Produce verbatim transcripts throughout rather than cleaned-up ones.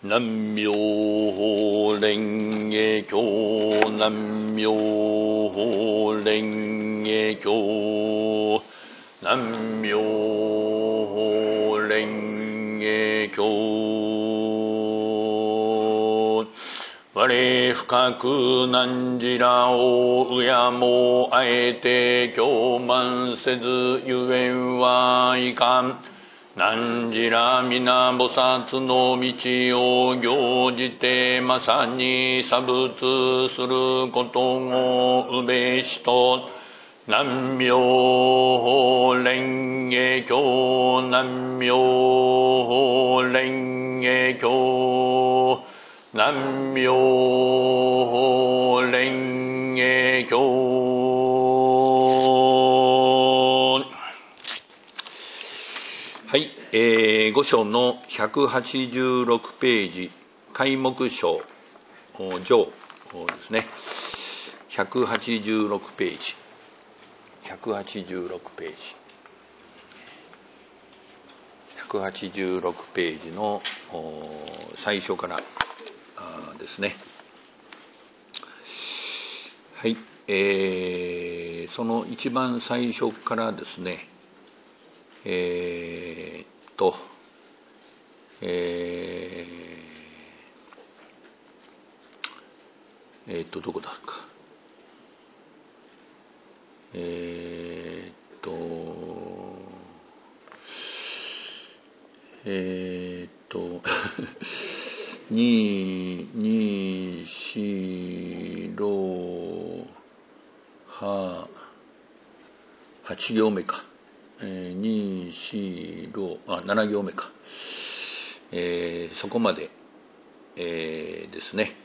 南無妙蓮華経。南無妙蓮華経。南無妙蓮華経。我深く汝らを敬もうあえて供満せずゆえんはいかん。汝ら皆菩薩の道を行じてまさに作仏することをうべしと。南無蓮華経。南無蓮華経。南無蓮華経。はい、えー、五章のひゃくはちじゅうろくページ、開目章上ですね。ひゃくはちじゅうろくページ、ひゃくはちじゅうろくページ、ひゃくはちじゅうろくページの最初からですね。はい、えー、その一番最初からですね。えー、っと、えー、えー、っと、どこだか。えー、っと、えー、っと、に、に、し、ろ、は、はち行目か。に、し、ろ、あ、なな行目か。えー、そこまで、えー、ですね。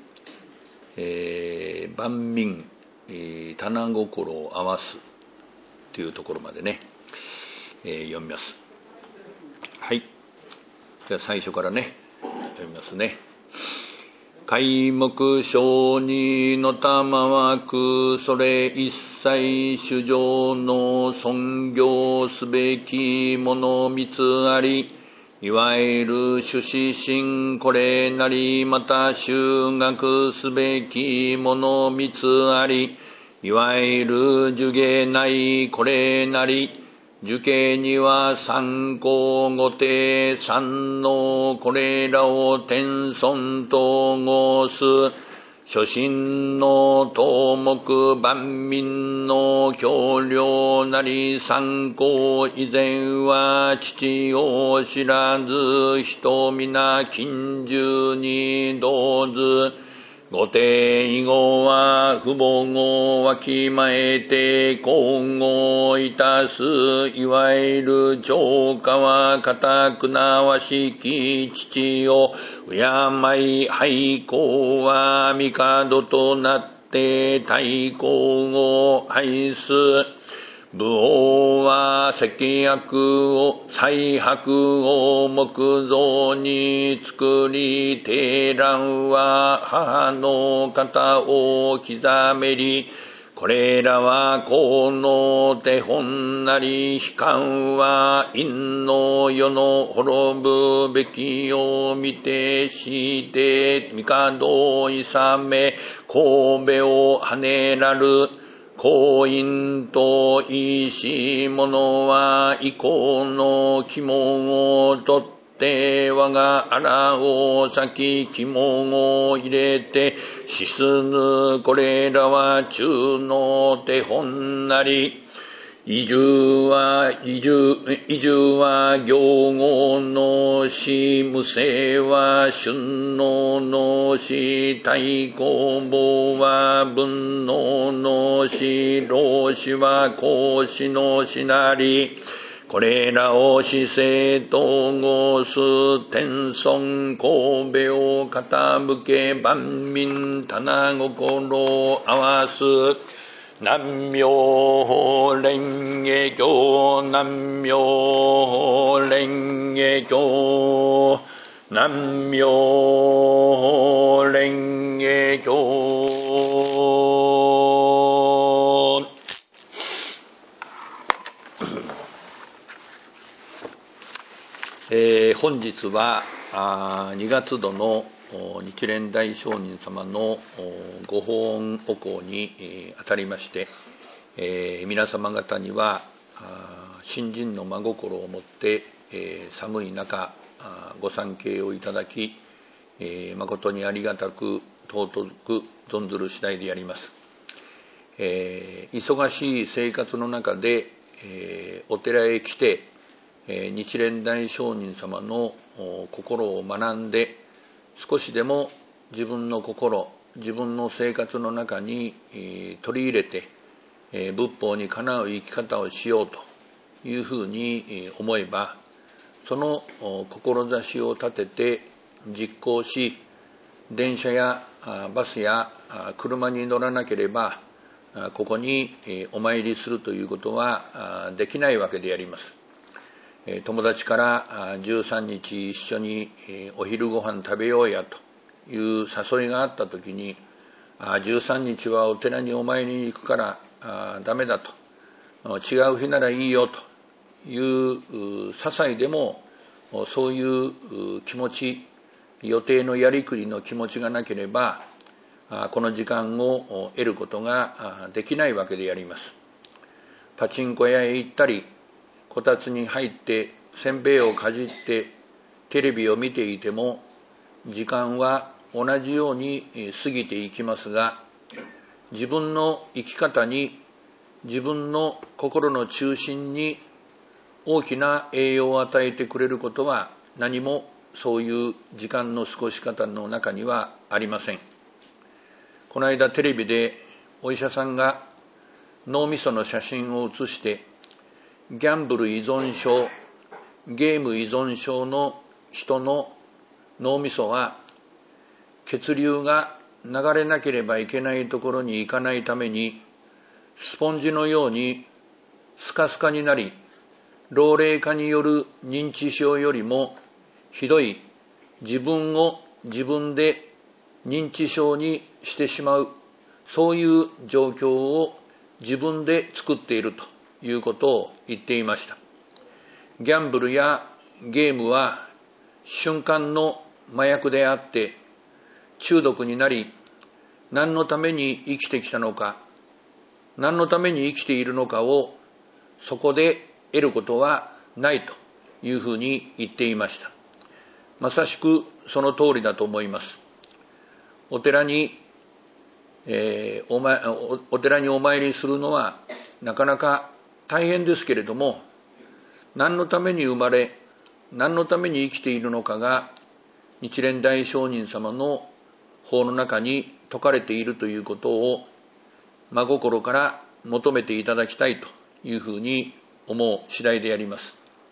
えー、万民、えー、棚心を合わすというところまでね、えー、読みます。はい。じゃあ最初からね、読みますね。開目章にのたまわく、それ一切主上の尊行すべきもの三つあり、いわゆる主指針これなり、また修学すべきもの三つあり、いわゆる呪芸ないこれなり、受刑には三項五定三のこれらを天尊と申す。初心の頭目万民の橋梁なり三項以前は父を知らず人皆近習に同ず。御定以後は父母をわきまえて皇后いたす。いわゆる超過は固くなわしき父を敬い、拝公は帝となって太公を愛す。武王は石薬を、彩白を木造に作り、帝蘭は母の肩を刻めり、これらは公の手本なり、悲観は陰の世の滅ぶべきを見てして帝をいさめ、神戸を跳ねらる。婚姻といいし者は以降の鬼門を取って我が荒を先鬼門を入れて死すぬ。これらは中の手本なり。移住は、移住、移住は行語のし、無生は春能のし、太公望は文能のし、老子は孔子のしなり。これらを死生と申す。天尊神戸を傾け万民棚心を合わす。南無蓮華経。南無蓮華経。南無蓮華経。えー、 本日はにがつどの日蓮大聖人様のご法恩お講にあたりまして、えー、皆様方には信心の真心をもって、えー、寒い中ご参詣をいただき、えー、誠にありがたく尊く存ずる次第であります。えー、忙しい生活の中で、えー、お寺へ来て、えー、日蓮大聖人様の心を学んで、少しでも自分の心、自分の生活の中に、えー、取り入れて、えー、仏法にかなう生き方をしようというふうに思えば、その志を立てて実行し、電車やバスや車に乗らなければここにお参りするということはできないわけであります。友達からじゅうさんにち一緒にお昼ご飯食べようやという誘いがあったときに、じゅうさんにちはお寺にお参りに行くからダメだと、違う日ならいいよという些細でもそういう気持ち、予定のやりくりの気持ちがなければこの時間を得ることができないわけであります。パチンコ屋へ行ったり、こたつに入ってせんべいをかじってテレビを見ていても時間は同じように過ぎていきますが、自分の生き方に、自分の心の中心に大きな栄養を与えてくれることは何もそういう時間の過ごし方の中にはありません。この間テレビでお医者さんが脳みその写真を写して、ギャンブル依存症、ゲーム依存症の人の脳みそは血流が流れなければいけないところに行かないためにスポンジのようにスカスカになり、老齢化による認知症よりもひどい自分を自分で認知症にしてしまう、そういう状況を自分で作っているということを言っていました。ギャンブルやゲームは瞬間の麻薬であって、中毒になり、何のために生きてきたのか、何のために生きているのかをそこで得ることはないというふうに言っていました。まさしくその通りだと思います。お寺に、えー、お, ま、お, お寺にお参りするのはなかなか大変ですけれども、何のために生まれ、何のために生きているのかが日蓮大聖人様の法の中に説かれているということを真心から求めていただきたいというふうに思う次第であります。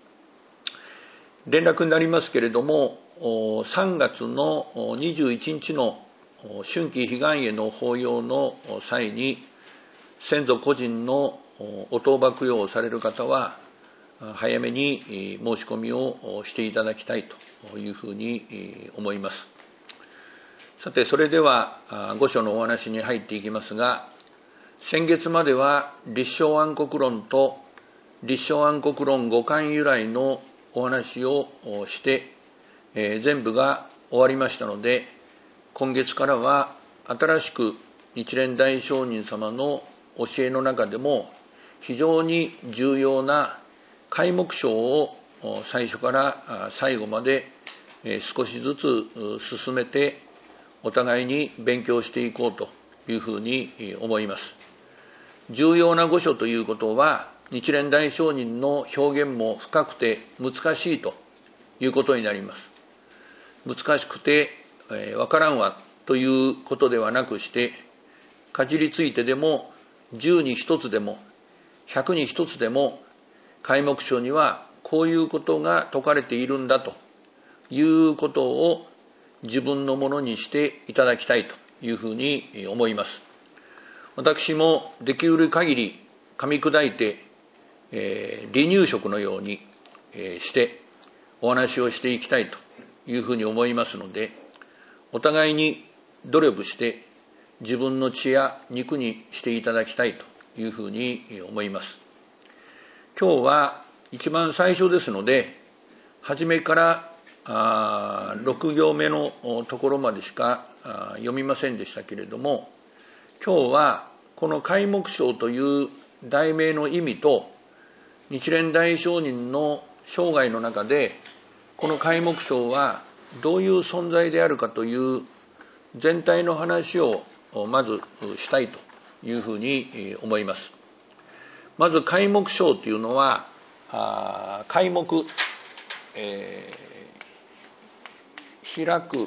連絡になりますけれども、さんがつのにじゅういちにちの春季彼岸会の法要の際に、先祖個人のお当場供養をされる方は早めに申し込みをしていただきたいというふうに思います。さて、それでは御所のお話に入っていきますが、先月までは立正安国論と立正安国論五巻由来のお話をして、えー、全部が終わりましたので、今月からは新しく日蓮大聖人様の教えの中でも非常に重要な開目章を最初から最後まで少しずつ進めてお互いに勉強していこうというふうに思います。重要な御所ということは日蓮大聖人の表現も深くて難しいということになります。難しくてわからんわということではなくして、かじりついてでもじゅうにひとつでもひゃくにひとつでも開目章にはこういうことが説かれているんだということを自分のものにしていただきたいというふうに思います。私もできうる限り噛み砕いて、えー、離乳食のように、えー、してお話をしていきたいというふうに思いますので、お互いに努力して自分の血や肉にしていただきたいというふうに思います。今日は一番最初ですので、初めからあろく行目のところまでしか読みませんでしたけれども、今日はこの開目章という題名の意味と日蓮大聖人の生涯の中でこの開目章はどういう存在であるかという全体の話をまずしたいというふうに思います。まず開目章というのは開目、えー、開く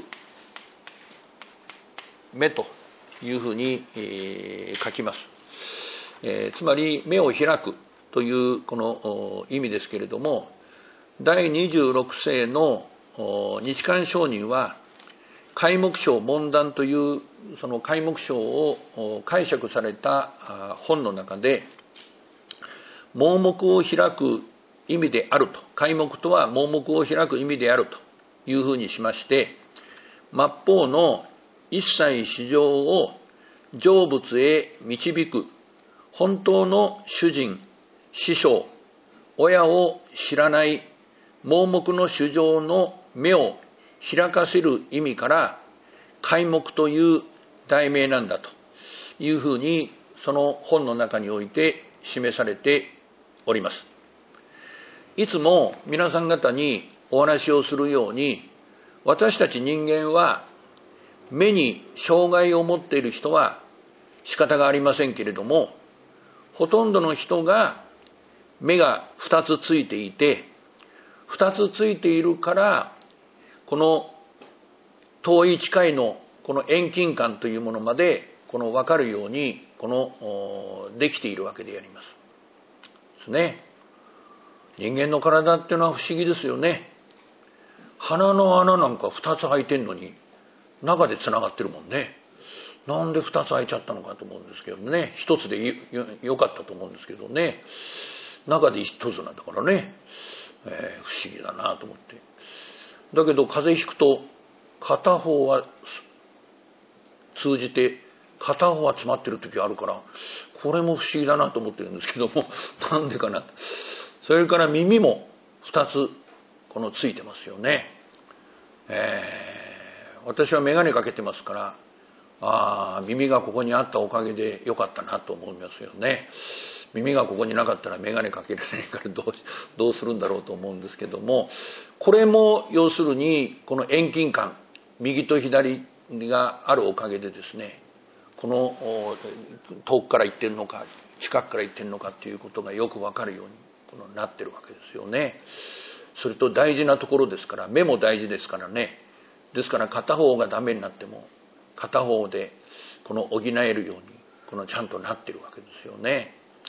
目というふうに、えー、書きます、えー、つまり目を開くというこの意味ですけれども、第にじゅうろく世の日韓上人は開目章問談というその開目章を解釈された本の中で、盲目を開く意味であると、開目とは盲目を開く意味であるというふうにしまして、末法の一切至上を成仏へ導く本当の主人、師匠、親を知らない盲目の主情の目を開かせる意味から開目という題名なんだというふうにその本の中において示されております。いつも皆さん方にお話をするように、私たち人間は目に障害を持っている人は仕方がありませんけれども、ほとんどの人が目が二つついていて、二つついているからこの遠い近いのこの遠近感というものまでこの分かるようにこのできているわけでありますですね。人間の体っていうのは不思議ですよね。鼻の穴なんか二つ開いてんのに中でつながってるもんね。なんで二つ開いちゃったのかと思うんですけどね。一つで よ, よかったと思うんですけどね、中で一つなんだからね、えー、不思議だなと思って。だけど風邪ひくと片方は通じて片方は詰まってる時あるから、これも不思議だなと思ってるんですけども、なんでかな。それから耳も二つこのついてますよね。えー、私は眼鏡かけてますから、あ耳がここにあったおかげでよかったなと思いますよね。耳がここになかったら眼鏡かけられないからどう、どうするんだろうと思うんですけども、これも要するにこの遠近感、右と左があるおかげでですね、この遠くから行ってるのか近くから行ってるのかっていうことがよく分かるようにこのなってるわけですよね。それと大事なところですから、目も大事ですからね。ですから片方がダメになっても片方でこの補えるようにこのちゃんとなってるわけですよね。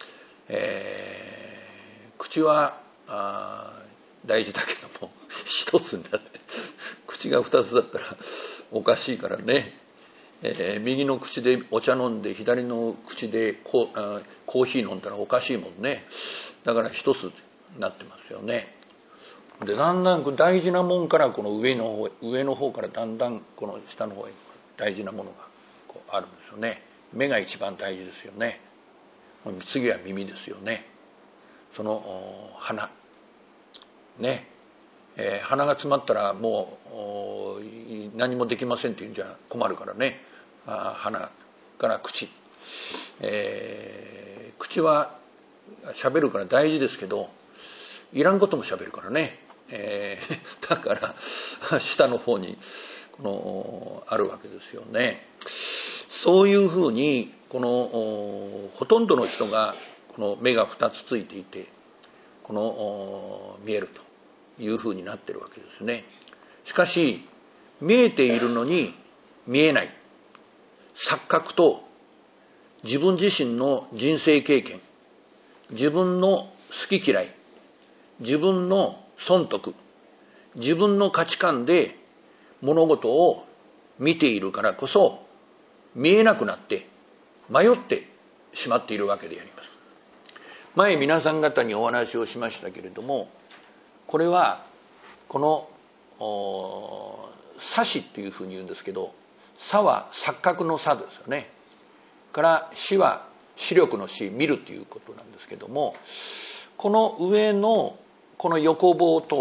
えー、口はあ大事だけども一つになって口が二つだったらおかしいからね、えー、右の口でお茶飲んで左の口でコ ー, コーヒー飲んだらおかしいもんね。だから一つになってますよね。でだんだん大事なもんからこの上の方上の方からだんだんこの下の方へ大事なものがこうあるんですよね。目が一番大事ですよね。次は耳ですよね。その鼻ね、えー、鼻が詰まったらもう何もできませんっていうんじゃ困るからね。あ鼻から口、えー、口は喋るから大事ですけど、いらんことも喋るからね、えー、だから下の方にこのあるわけですよね。そういうふうにこのほとんどの人がこの目が二つついていてこの見えるというふうになってるわけですね。しかし見えているのに見えない錯覚と、自分自身の人生経験、自分の好き嫌い、自分の損得、自分の価値観で物事を見ているからこそ見えなくなって迷ってしまっているわけであります。前皆さん方にお話をしましたけれども、これはこの差しっていうふうに言うんですけど、差は錯覚の差ですよね。から視は視力の視、見るということなんですけども、この上のこの横棒と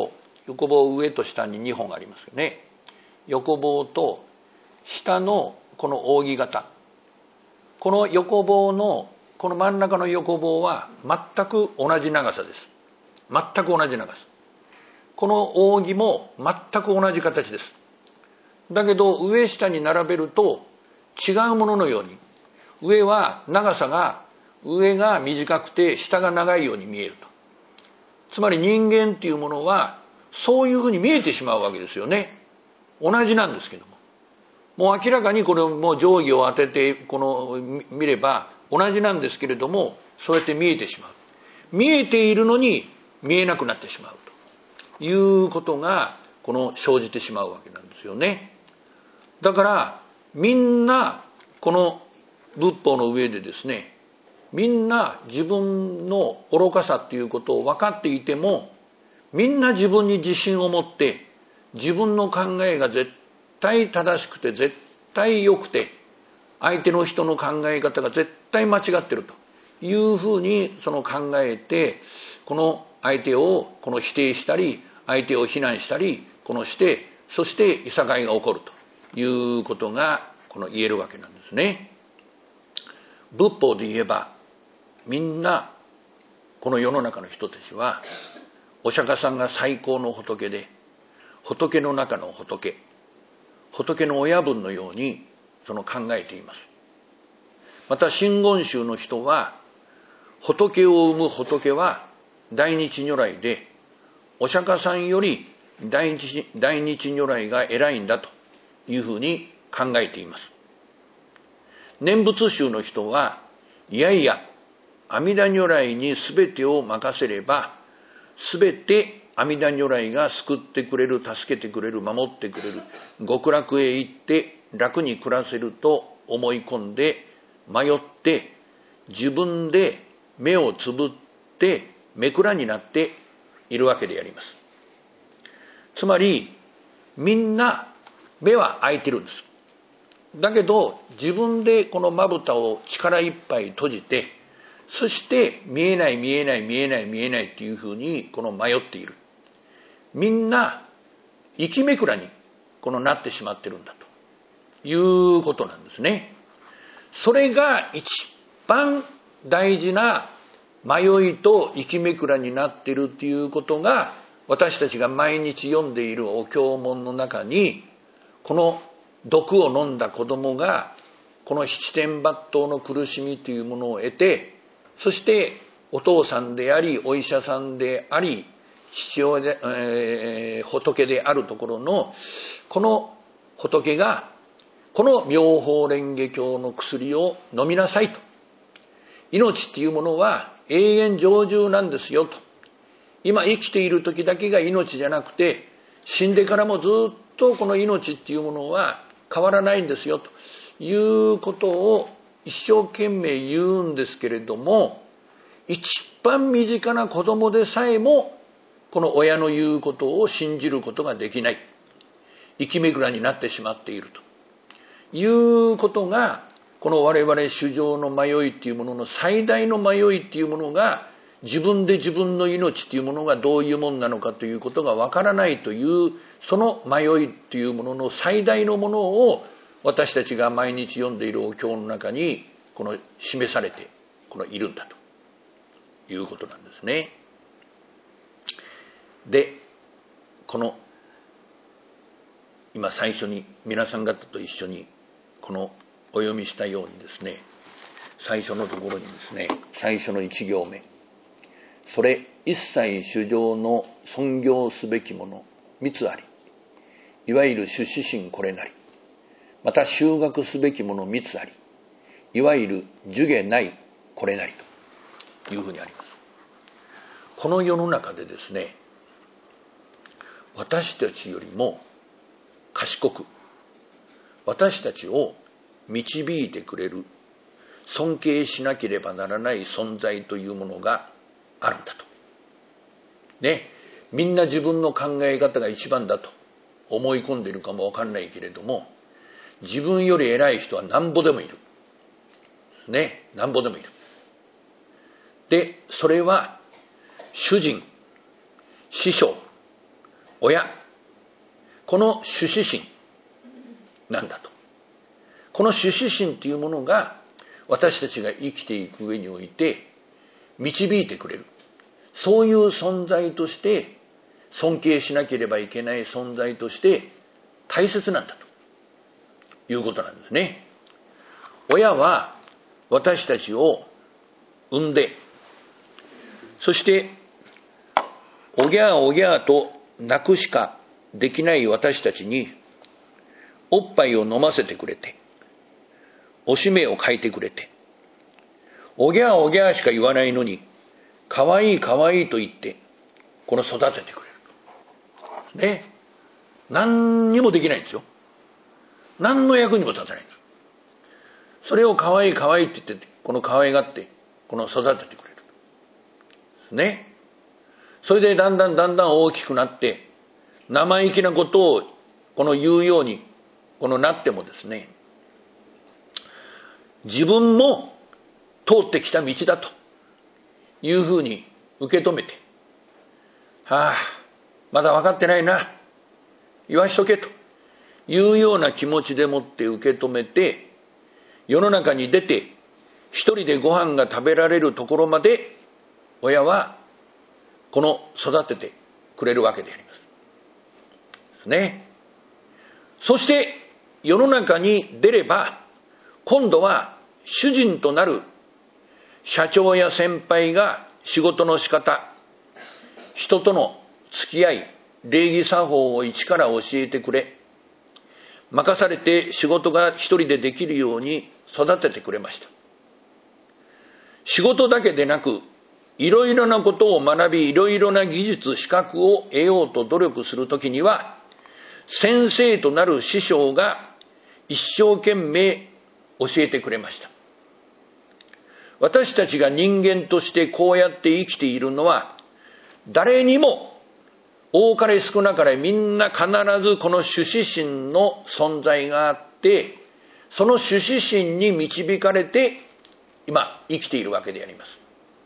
横棒上と下ににほんありますよね。横棒と下のこの扇形、この横棒のこの真ん中の横棒は全く同じ長さです。全く同じ長さ。この扇も全く同じ形です。だけど上下に並べると違うもののように、上は長さが上が短くて下が長いように見えると。つまり人間っていうものはそういうふうに見えてしまうわけですよね。同じなんですけども、もう明らかにこれも定規を当ててこの見れば同じなんですけれども、そうやって見えてしまう。見えているのに見えなくなってしまうということがこの生じてしまうわけなんですよね。だからみんなこの仏法の上でですね、みんな自分の愚かさっていうことを分かっていても、みんな自分に自信を持って自分の考えが絶対正しくて絶対良くて、相手の人の考え方が絶対間違ってるというふうにその考えて、この相手をこの否定したり相手を非難したりこのして、そしていさかいが起こるということがこの言えるわけなんですね。仏法で言えばみんなこの世の中の人たちはお釈迦さんが最高の仏で、仏の中の仏、仏の親分のようにその考えています。また真言宗の人は仏を生む仏は大日如来で、お釈迦さんより大日、大日如来が偉いんだというふうに考えています。念仏宗の人はいやいや阿弥陀如来に全てを任せれば全て阿弥陀如来が救ってくれる、助けてくれる、守ってくれる、極楽へ行って楽に暮らせると思い込んで迷って自分で目をつぶってめくらになっているわけであります。つまりみんな目は開いてるんです。だけど自分でこのまぶたを力いっぱい閉じて、そして見えない見えない見えない見えないっていうふうにこの迷っている。みんな生きめくらにこのなってしまってるんだということなんですね。それが一番大事な迷いと生きめくらになっているっていうことが、私たちが毎日読んでいるお経文の中に、この毒を飲んだ子供がこの七天抜刀の苦しみというものを得て、そしてお父さんでありお医者さんであり父親で、えー、仏であるところのこの仏がこの妙法蓮華経の薬を飲みなさいと。命っていうものは永遠常住なんですよと。今生きている時だけが命じゃなくて、死んでからもずっとこの命っていうものは変わらないんですよということを一生懸命言うんですけれども、一番身近な子供でさえもこの親の言うことを信じることができない、生きめぐらになってしまっているということが、この我々衆生の迷いっていうものの最大の迷いっていうものが、自分で自分の命っていうものがどういうものなのかということがわからないという、その迷いっていうものの最大のものを私たちが毎日読んでいるお経の中にこの示されてこのいるんだということなんですね。で、この今最初に皆さん方と一緒にこのお読みしたようにですね、最初のところにですね、最初の一行目、それ一切衆生の尊敬すべきもの三つあり、いわゆる出世心これなり、また修学すべきもの三つあり、いわゆる寿下ないこれなりというふうにあります。この世の中でですね、私たちよりも賢く私たちを導いてくれる、尊敬しなければならない存在というものがあるんだと。ね、みんな自分の考え方が一番だと思い込んでいるかもわかんないけれども、自分より偉い人はなんぼでもいる。ね、なんぼでもいる。で、それは主人、師匠、 親、この主旨心なんだと。この主旨心というものが私たちが生きていく上において導いてくれる、そういう存在として、尊敬しなければいけない存在として大切なんだということなんですね。親は私たちを産んで、そしておぎゃーおぎゃーと泣くしかできない私たちにおっぱいを飲ませてくれて、おしめをかいてくれて、おぎゃーおぎゃーしか言わないのに、かわいいかわいいと言って、この育ててくれる。ね。何にもできないんですよ。何の役にも立たないんです。それをかわいいかわいいって言って、この可愛がって、この育ててくれる。ね。それでだんだんだんだん大きくなって、生意気なことをこの言うように、このなってもですね、自分も通ってきた道だというふうに受け止めて、はあ、まだ分かってないな、言わしとけというような気持ちでもって受け止めて、世の中に出て一人でご飯が食べられるところまで親はこの育ててくれるわけでありますね。そして世の中に出れば、今度は主人となる社長や先輩が仕事の仕方、人との付き合い、礼儀作法を一から教えてくれ、任されて仕事が一人でできるように育ててくれました。仕事だけでなく、いろいろなことを学び、いろいろな技術、資格を得ようと努力するときには、先生となる師匠が一生懸命教えてくれました。私たちが人間としてこうやって生きているのは、誰にも多かれ少なかれみんな必ずこの主旨心の存在があって、その主旨心に導かれて今生きているわけであります。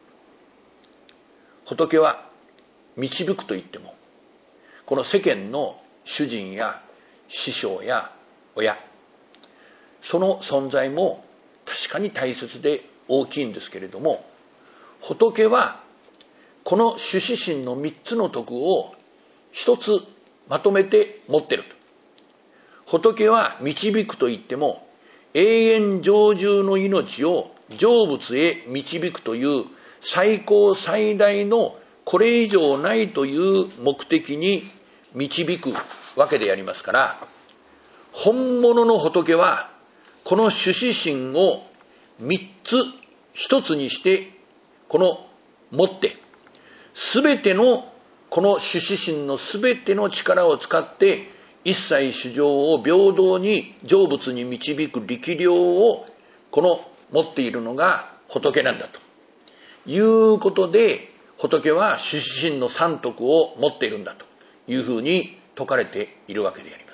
仏は導くと言っても、この世間の主人や師匠や親、その存在も確かに大切で大きいんですけれども、仏はこの主旨心の三つの徳を一つまとめて持っていると。仏は導くと言っても、永遠常住の命を成仏へ導くという最高最大のこれ以上ないという目的に導くわけでありますから、本物の仏はこの主旨心を三つ一つにしてこの持って、すべてのこの主旨心のすべての力を使って一切衆生を平等に成仏に導く力量をこの持っているのが仏なんだということで、仏は主旨心の三徳を持っているんだというふうに説かれているわけであります。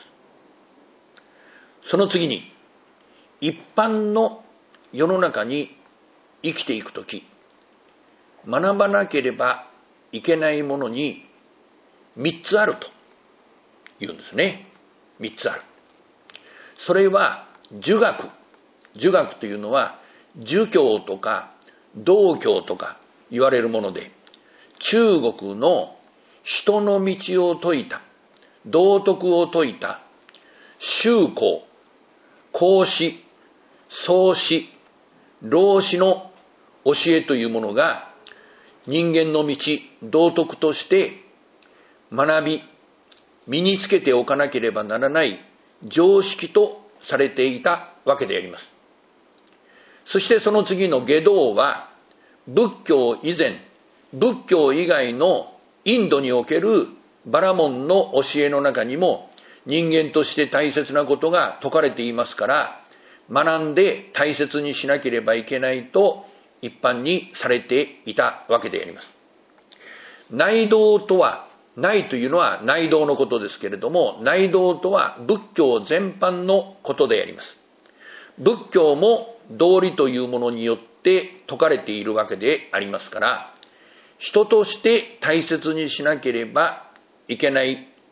その次に、一般の世の中に生きていくとき、学ばなければいけないものに三つあると言うんですね。三つある。それは儒学。儒学というのは儒教とか道教とか言われるもので、中国の人の道を説いた、道徳を説いた宗公、孔子、宋子、老子の教えというものが人間の道、道徳として学び、身につけておかなければならない常識とされていたわけであります。そしてその次の外道は、仏教以前、仏教以外のインドにおけるバラモンの教えの中にも人間として大切なことが説かれていますから、学んで大切にしなければいけないと一般にされていたわけであります。内道とは、内というのは内道のことですけれども、内道とは仏教全般のことであります。仏教も道理というものによって説かれているわけでありますから、人として大切にしなければいけない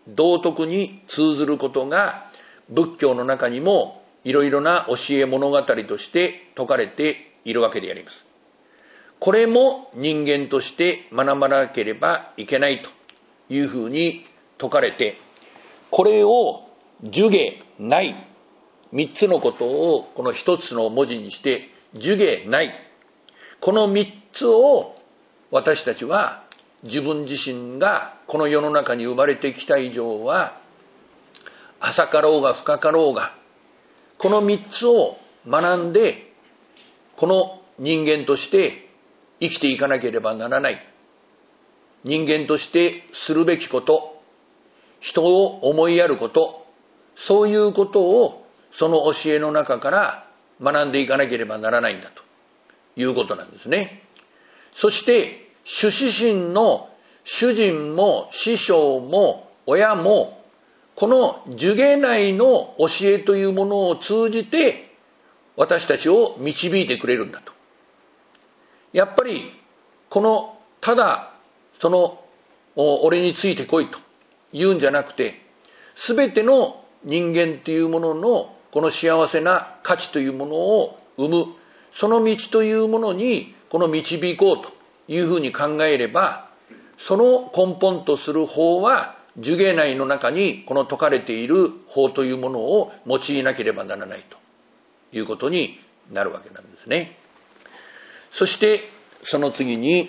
道徳に通ずることが仏教の中にもいろいろな教え物語として説かれているわけであります。これも人間として学ばなければいけないというふうに説かれて、これを呪下ない三つのことをこの一つの文字にして呪下ない、この三つを私たちは自分自身がこの世の中に生まれてきた以上は、浅かろうが深かろうがこの三つを学んで、この人間として生きていかなければならない。人間としてするべきこと、人を思いやること、そういうことをその教えの中から学んでいかなければならないんだということなんですね。そして主子心の主人も師匠も親もこの呪下内の教えというものを通じて私たちを導いてくれるんだと。やっぱりこのただその俺についてこいと言うんじゃなくて、すべての人間というもののこの幸せな価値というものを生む、その道というものにこの導こうというふうに考えれば、その根本とする法は呪下内の中にこの説かれている法というものを用いなければならないということになるわけなんですね。そしてその次に、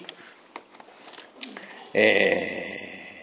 え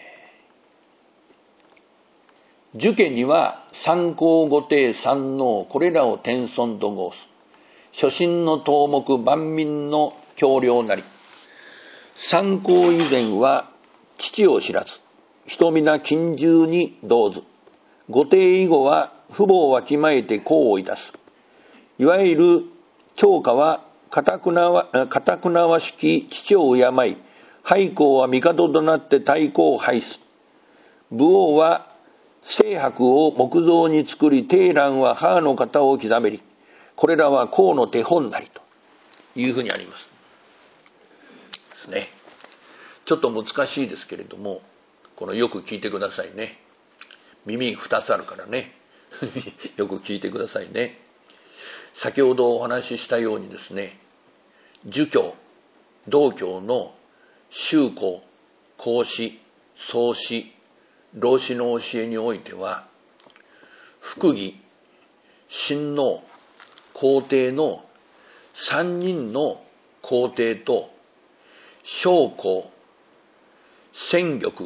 ー、儒家には三綱五庭三能、これらを天尊と申す。初心の頭目万民の橋梁なり。三綱以前は父を知らず、人皆近習に同ず。五庭以後は父母をわきまえて功をいたす。いわゆる長家は堅くなわ、堅くなわしき父を敬い、廃公は帝となって太閤を拝す。武王は青白を木造に作り、貞蘭は母の型を刻めり。これらは公の手本なりというふうにあります。ですね。ちょっと難しいですけれども、このよく聞いてくださいね。耳二つあるからね。よく聞いてくださいね。先ほどお話ししたようにですね、儒教、道教の宗公、孔子、宗子、老子の教えにおいては、福義、親王、皇帝の三人の皇帝と、将校、戦玉、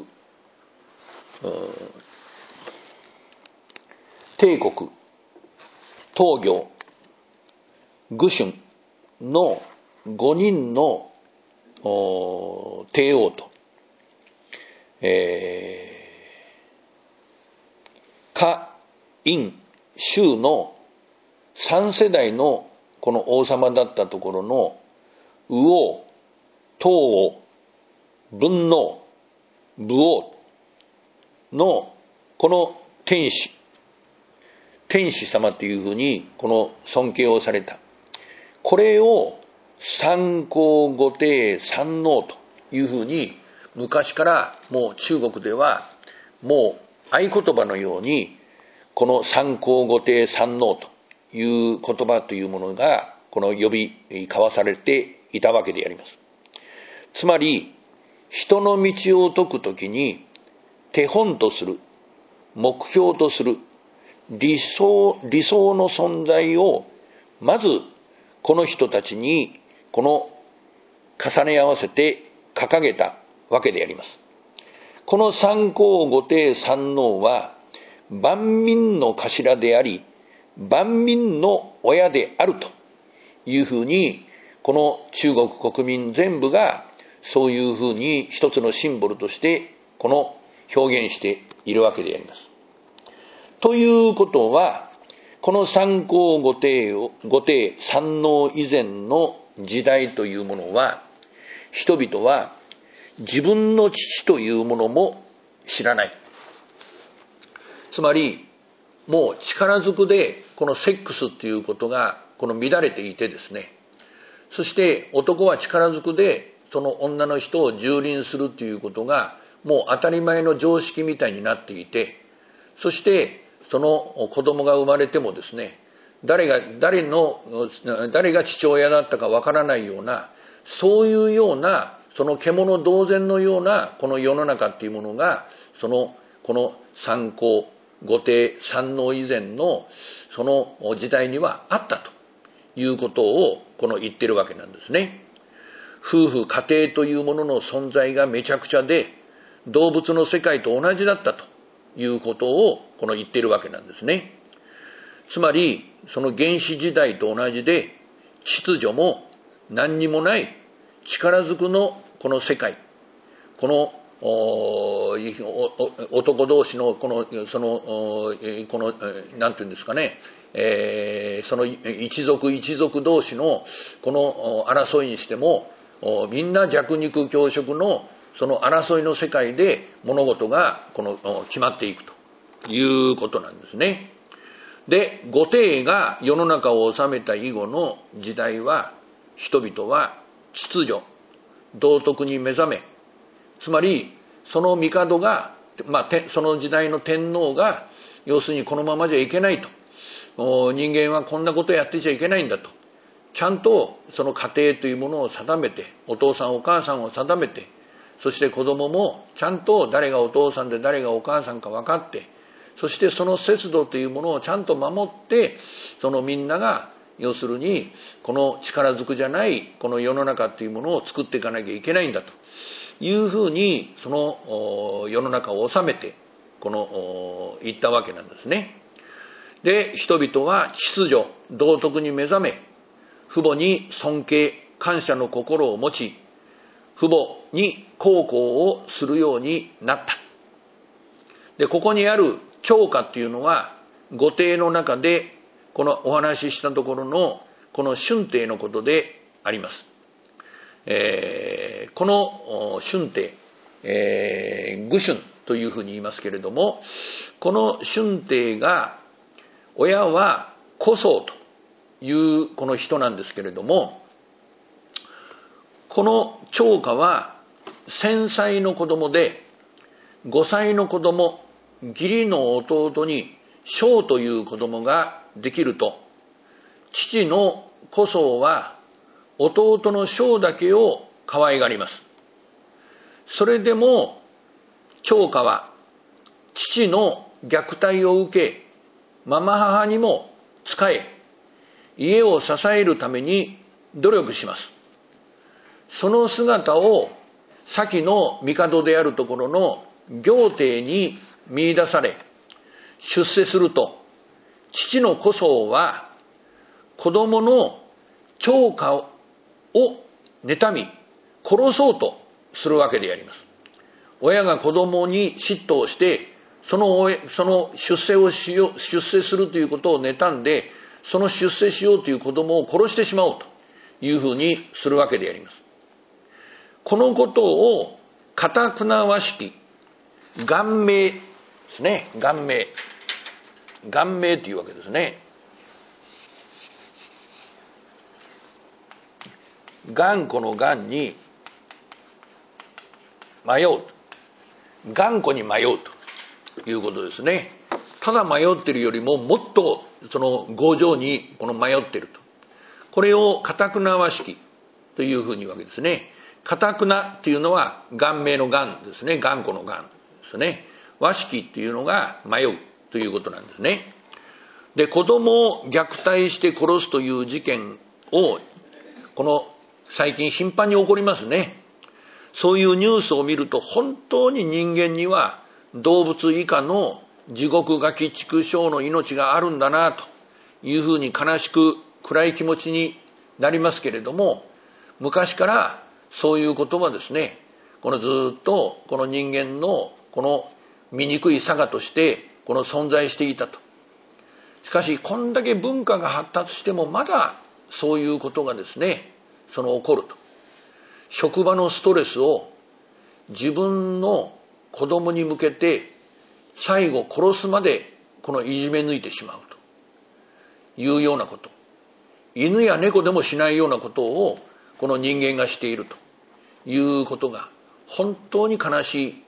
帝国、東行、愚春の五人の帝王と、えー、夏、殷、周の三世代のこの王様だったところの禹王、東王、文王、武王のこの天子、天子様というふうにこの尊敬をされた。これを三綱五庭三能というふうに昔からもう中国ではもう合言葉のようにこの三綱五庭三能という言葉というものがこの呼び交わされていたわけであります。つまり人の道を説くときに手本とする、目標とする理想、理想の存在をまずこの人たちにこの重ね合わせて掲げたわけであります。この三綱五庭三能は万民の頭であり万民の親であるというふうにこの中国国民全部がそういうふうに一つのシンボルとしてこの表現しているわけであります。ということはこの三綱五庭、五庭三能以前の時代というものは人々は自分の父というものも知らない。つまりもう力ずくでこのセックスっていうことがこの乱れていてですね、そして男は力ずくでその女の人を蹂躙するということがもう当たり前の常識みたいになっていて、そしてその子供が生まれてもですね、誰が誰の誰が父親だったかわからないような、そういうようなその獣同然のようなこの世の中っていうものが、そのこの三皇五帝三皇以前のその時代にはあったということをこの言ってるわけなんですね。夫婦家庭というものの存在がめちゃくちゃで、動物の世界と同じだったということをこの言ってるわけなんですね。つまりその原始時代と同じで、秩序も何にもない力ずくのこの世界、この男同士のこのそのこのなんていうんですかね、えー、その一族一族同士のこの争いにしても、みんな弱肉強食のその争いの世界で物事がこの決まっていくということなんですね。で、五帝が世の中を治めた以後の時代は、人々は秩序道徳に目覚め、つまりその帝が、まあ、その時代の天皇が要するにこのままじゃいけないと、人間はこんなことやってちゃいけないんだと、ちゃんとその家庭というものを定めて、お父さんお母さんを定めて、そして子供もちゃんと誰がお父さんで誰がお母さんか分かって、そしてその節度というものをちゃんと守って、そのみんなが要するにこの力ずくじゃないこの世の中というものを作っていかなきゃいけないんだというふうに、その世の中を治めてこの言ったわけなんですね。で、人々は秩序道徳に目覚め、父母に尊敬感謝の心を持ち、父母に孝行をするようになった。で、ここにある教化っていうのは、五帝の中でこのお話ししたところのこの春帝のことであります。えー、この春帝、えー、愚春というふうに言いますけれども、この春帝が親は古宗というこの人なんですけれども、この長家は千歳の子供で、五歳の子供、義理の弟に翔という子供ができると、父の古宗は弟の翔だけを可愛がります。それでも長家は父の虐待を受け、ママ母にも仕え、家を支えるために努力します。その姿を先の帝であるところの行帝に見出され、出世すると、父の古宗は子供の長家を妬み殺そうとするわけであります。親が子供に嫉妬して、そのその出世をしよう出世するということを妬んで、その出世しようという子供を殺してしまおうというふうにするわけであります。このことをかたくなわしき顔命ですね。顔命顔命というわけですね。頑固の頑に迷う、頑固に迷うということですね。ただ迷っているよりももっとその強情にこの迷っていると、これをかたくなわしきというふうに言うわけですね。かたくなっていうのは顔命の頑ですね。頑固の頑ですね。わしきっていうのが迷うということなんですね。で、子供を虐待して殺すという事件をこの最近頻繁に起こりますね。そういうニュースを見ると、本当に人間には動物以下の地獄ガキ畜生の命があるんだなというふうに悲しく暗い気持ちになりますけれども、昔からそういうことはですね、このずっとこの人間のこの醜い性としてこの存在していたと。しかしこんだけ文化が発達してもまだそういうことがですね、その起こると。職場のストレスを自分の子供に向けて最後殺すまでこのいじめ抜いてしまうというようなこと、犬や猫でもしないようなことをこの人間がしているということが本当に悲しい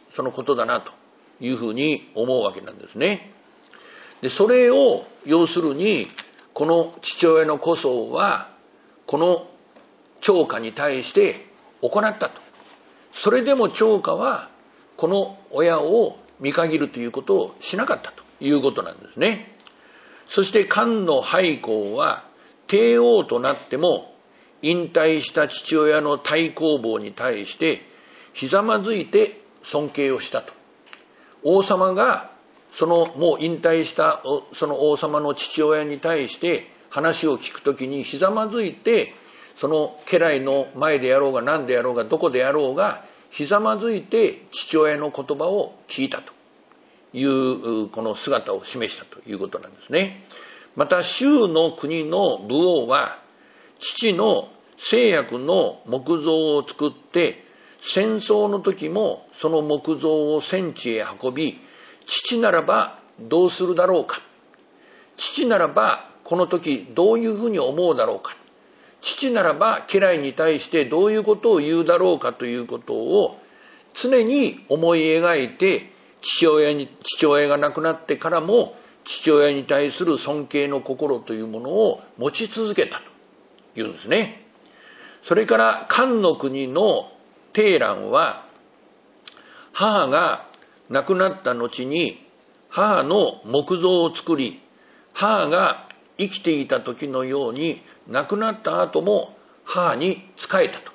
そのことだなというふうに思うわけなんですね。で、それを要するにこの父親の小僧はこの長家に対して行ったと。それでも長家はこの親を見限るということをしなかったということなんですね。そして漢の廃公は帝王となっても引退した父親の太公望に対してひざまずいて尊敬をしたと。王様がそのもう引退したその王様の父親に対して話を聞くときにひざまずいて、その家来の前であろうが何であろうがどこであろうがひざまずいて父親の言葉を聞いたというこの姿を示したということなんですね。また周の国の武王は父の誓約の木像を作って戦争の時もその木像を戦地へ運び、父ならばどうするだろうか、父ならばこの時どういうふうに思うだろうか、父ならば家来に対してどういうことを言うだろうかということを常に思い描いて、父親に父親が亡くなってからも父親に対する尊敬の心というものを持ち続けたというんですね。それから漢の国の貞蘭は母が亡くなった後に母の木像を作り、母が生きていた時のように亡くなった後も母に仕えたと。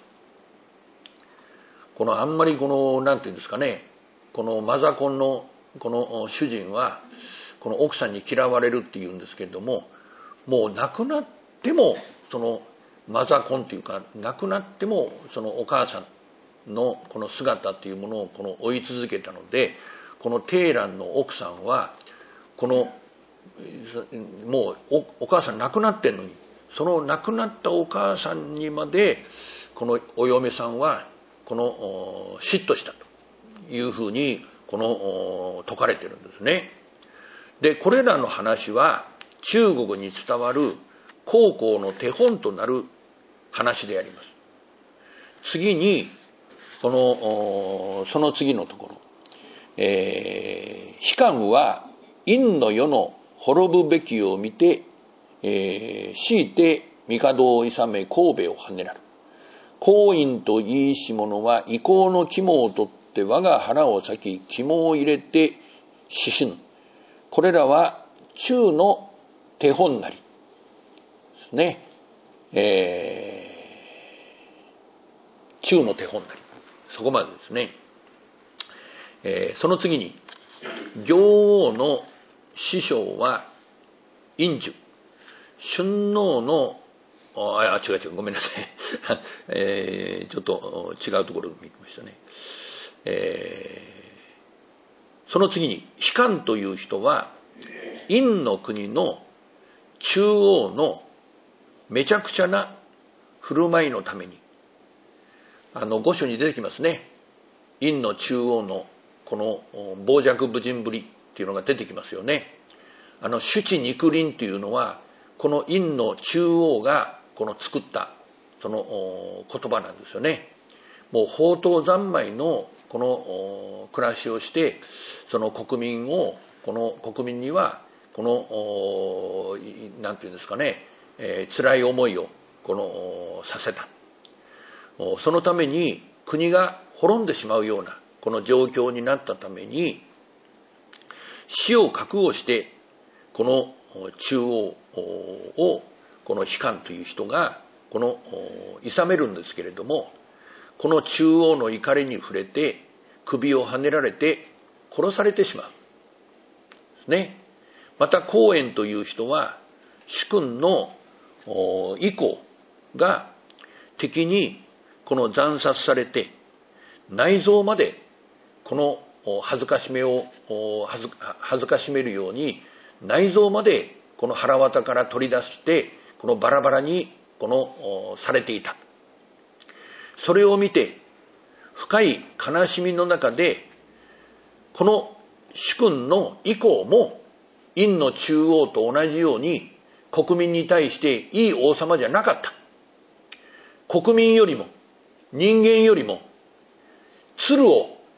このあんまりこのなんていうんですかね、このマザコンのこの主人はこの奥さんに嫌われるっていうんですけれども、もう亡くなってもそのマザコンというか亡くなってもそのお母さんのこの姿っていうものをこの追い続けたので、この貞蘭の奥さんはこのもう お, お母さん亡くなってんのに、その亡くなったお母さんにまでこのお嫁さんはこの嫉妬したというふうにこの説かれてるんですね。でこれらの話は中国に伝わる孝行の手本となる話であります。次にこのその次のところ、えー、悲観は陰の世の滅ぶべきを見て、えー、強いて帝を諌め神戸を跳ねらる。光陰と言いし者は遺構の肝を取って我が腹を裂き肝を入れて死死ぬ。これらは中の手本なりですね。えー、中の手本なり、そこまでですね。えー、その次に行王の師匠は陰樹、春能のあ違う違うごめんなさい、えー、ちょっと違うところに行きましたね。えー、その次に悲観という人は陰の国の中央のめちゃくちゃな振る舞いのために、あの御書に出てきますね。陰の中央のこの傍若無人ぶりっていうのが出てきますよね。あの主治肉林というのはこの陰の中央がこの作ったその言葉なんですよね。もう放蕩三昧のこの暮らしをして、その国民をこの国民にはこのなんていうんですかね、えー、辛い思いをこのさせた。そのために国が滅んでしまうようなこの状況になったために死を覚悟してこの中央をこの悲観という人がこの諌めるんですけれども、この中央の怒りに触れて首をはねられて殺されてしまうですね。また光遠という人は主君の以降が敵にこの惨殺されて内臓までこの恥ずかしめを恥ずかしめるように内臓までこの腹渡から取り出してこのバラバラにこのされていた。それを見て深い悲しみの中でこの主君の以降も陰の中央と同じように国民に対していい王様じゃなかった。国民よりも人間よりも鶴を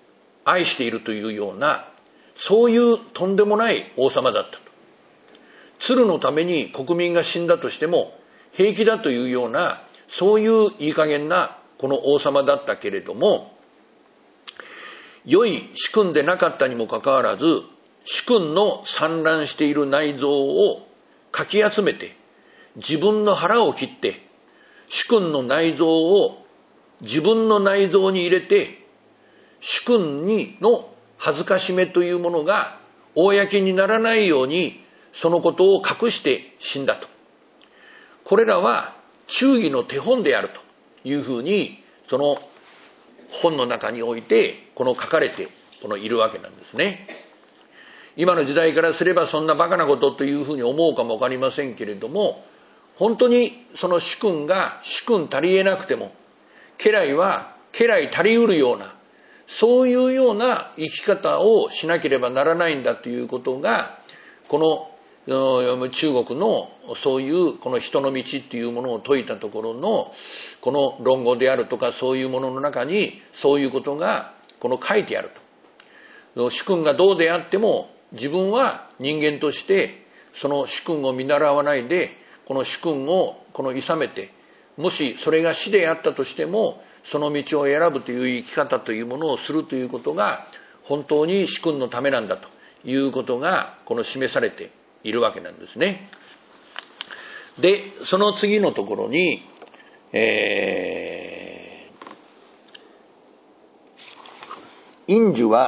愛しているというような、そういうとんでもない王様だったと。鶴のために国民が死んだとしても平気だというような、そういういい加減なこの王様だったけれども、良い主君でなかったにもかかわらず、主君の散乱している内臓をかき集めて、自分の腹を切って、主君の内臓を自分の内臓に入れて、主君にの恥ずかしめというものが公にならないように、そのことを隠して死んだと。これらは忠義の手本であるというふうに、その本の中においてこの書かれてこのいるわけなんですね。今の時代からすればそんなバカなことというふうに思うかもわかりませんけれども、本当にその主君が主君足りえなくても、家来は家来足りうるような、そういうような生き方をしなければならないんだということが、この中国のそういうこの人の道っていうものを説いたところのこの論語であるとか、そういうものの中にそういうことがこの書いてあると。主君がどうであっても自分は人間としてその主君を見習わないで、この主君をこの諌めて、もしそれが死であったとしてもその道を選ぶという生き方というものをするということが本当に主君のためなんだということがこの示されているわけなんですね。で、その次のところに、えー、陰樹は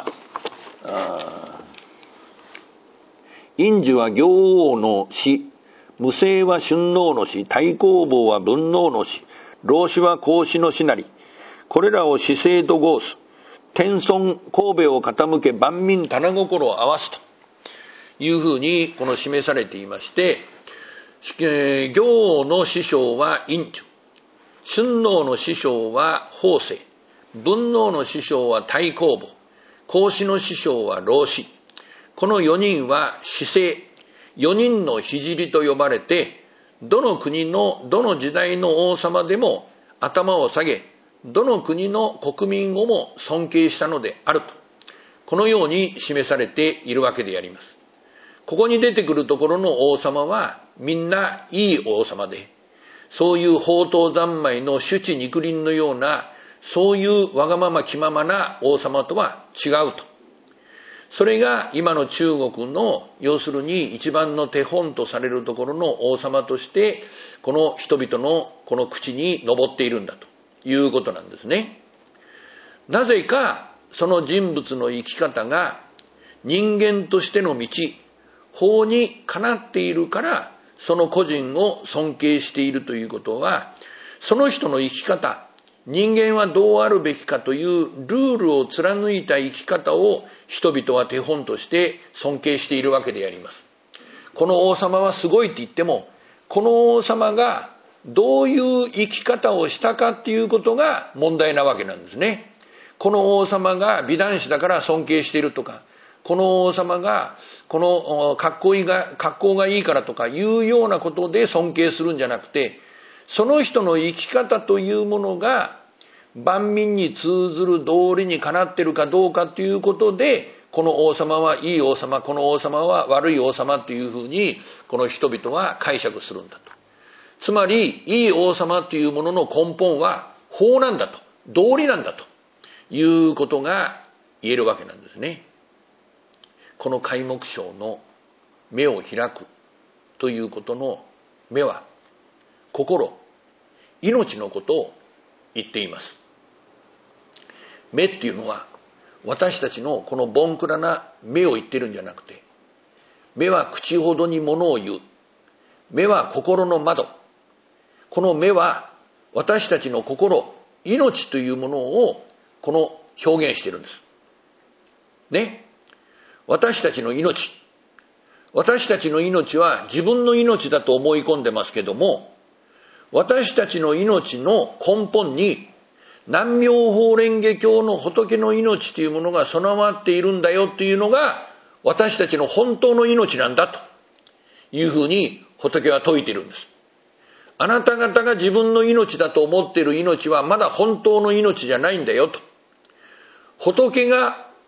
陰樹は行王の死、無声は春能の死、太公望は文能の死、老子は孔子の死なり、これらを死生と号す。天孫神戸を傾け万民棚心を合わすというふうにこの示されていまして、行の師匠は陰樹、春能の師匠は法政、文能の師匠は太公望、孔子の師匠は老子。このよにんは死生、よにんの聖と呼ばれて、どの国のどの時代の王様でも頭を下げ、どの国の国民をも尊敬したのであると、このように示されているわけであります。ここに出てくるところの王様はみんないい王様で、そういう放蕩三昧の酒池肉林のような、そういうわがまま気ままな王様とは違うと。それが今の中国の要するに一番の手本とされるところの王様として、この人々のこの口に上っているんだということなんですね。なぜかその人物の生き方が人間としての道、法にかなっているから、その個人を尊敬しているということは、その人の生き方、人間はどうあるべきかというルールを貫いた生き方を人々は手本として尊敬しているわけであります。この王様はすごいって言っても、この王様がどういう生き方をしたかっていうことが問題なわけなんですね。この王様が美男子だから尊敬しているとか、この王様がこの格好いいが格好がいいからとかいうようなことで尊敬するんじゃなくて、その人の生き方というものが万民に通ずる道理にかなっているかどうかということで、この王様はいい王様、この王様は悪い王様というふうにこの人々は解釈するんだと。つまりいい王様というものの根本は法なんだと、道理なんだということが言えるわけなんですね。この開目章の目を開くということの目は心、命のことを言っています。目っていうのは私たちのこのボンクラな目を言ってるんじゃなくて、目は口ほどにものを言う。目は心の窓。この目は私たちの心、命というものをこの表現しているんです。ね。私たちの命。私たちの命は自分の命だと思い込んでますけども、私たちの命の根本に南妙法蓮華経の仏の命というものが備わっているんだよというのが私たちの本当の命なんだというふうに仏は説いているんです。あなた方が自分の命だと思っている命はまだ本当の命じゃないんだよと。仏が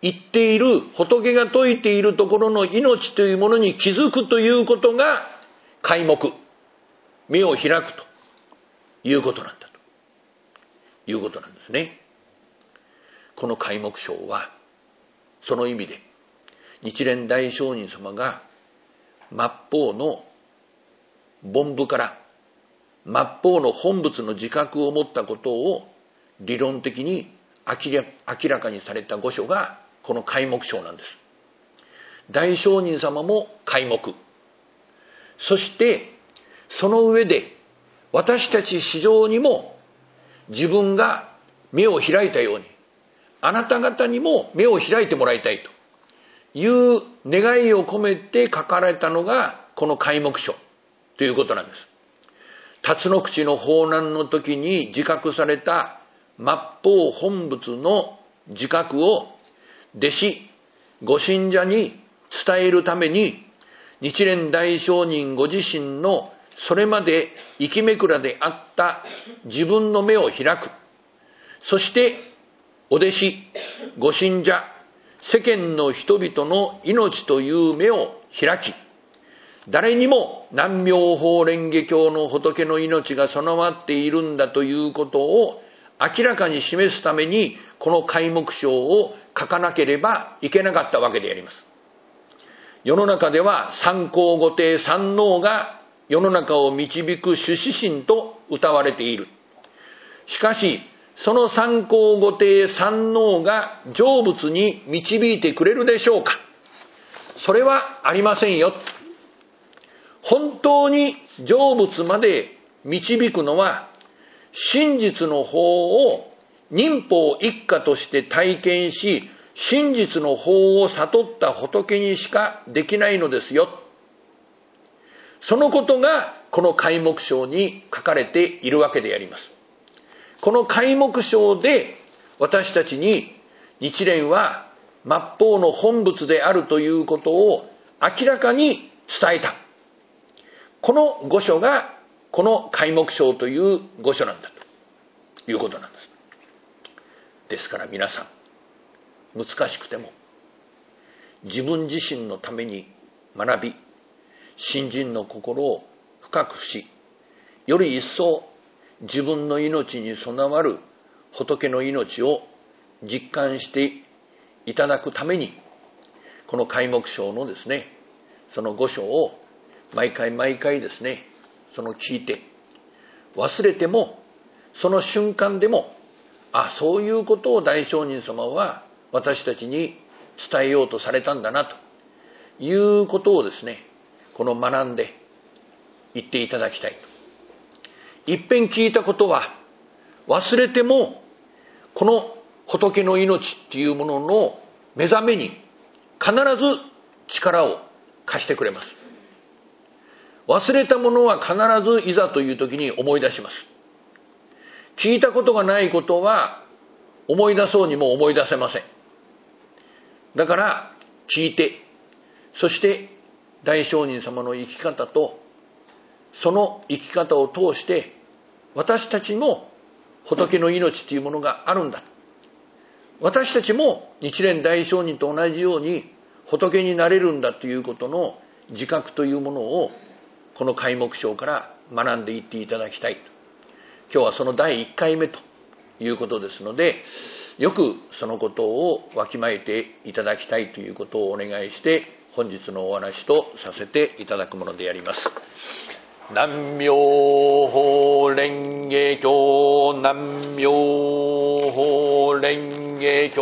言っている、仏が説いているところの命というものに気づくということが開目、目を開くということなんだということなんですね。この開目章はその意味で日蓮大聖人様が末法の凡夫から末法の本仏の自覚を持ったことを理論的に明ら、明らかにされた御書がこの開目章なんです。大聖人様も開目、そしてその上で私たち至上にも自分が目を開いたようにあなた方にも目を開いてもらいたいという願いを込めて書かれたのがこの開目書ということなんです。辰野口の法難の時に自覚された末法本仏の自覚を弟子ご信者に伝えるために日蓮大聖人ご自身のそれまで生きめくらであった自分の目を開く、そしてお弟子ご信者世間の人々の命という目を開き、誰にも南妙法蓮華経の仏の命が備わっているんだということを明らかに示すためにこの開目章を書かなければいけなかったわけであります。世の中では三皇五帝三皇が世の中を導く主指針と謳われている。しかしその三皇五帝三皇が成仏に導いてくれるでしょうか。それはありませんよ。本当に成仏まで導くのは真実の法を忍法一家として体験し、真実の法を悟った仏にしかできないのですよ。そのことがこの開目章に書かれているわけであります。この開目章で私たちに日蓮は末法の本仏であるということを明らかに伝えた。この御書がこの開目章という御書なんだということなんです。ですから皆さん、難しくても自分自身のために学び、信心の心を深くし、より一層自分の命に備わる仏の命を実感していただくために、この開目章のですね、その御書を毎回毎回ですね、その聞いて、忘れてもその瞬間でも、あ、そういうことを大聖人様は私たちに伝えようとされたんだなということをですね、この学んで言っていただきたい。一遍聞いたことは忘れても、この仏の命っていうものの目覚めに必ず力を貸してくれます。忘れたものは必ずいざという時に思い出します。聞いたことがないことは思い出そうにも思い出せません。だから聞いて、そして大聖人様の生き方とその生き方を通して私たちも仏の命というものがあるんだ。私たちも日蓮大聖人と同じように仏になれるんだということの自覚というものをこの開目章から学んでいっていただきたいと。今日はそのだいいっかいめということですので、よくそのことをわきまえていただきたいということをお願いして本日のお話とさせていただくものであります。南妙法蓮華経、南妙法蓮華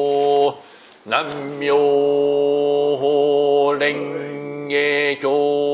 経、南妙法蓮華経。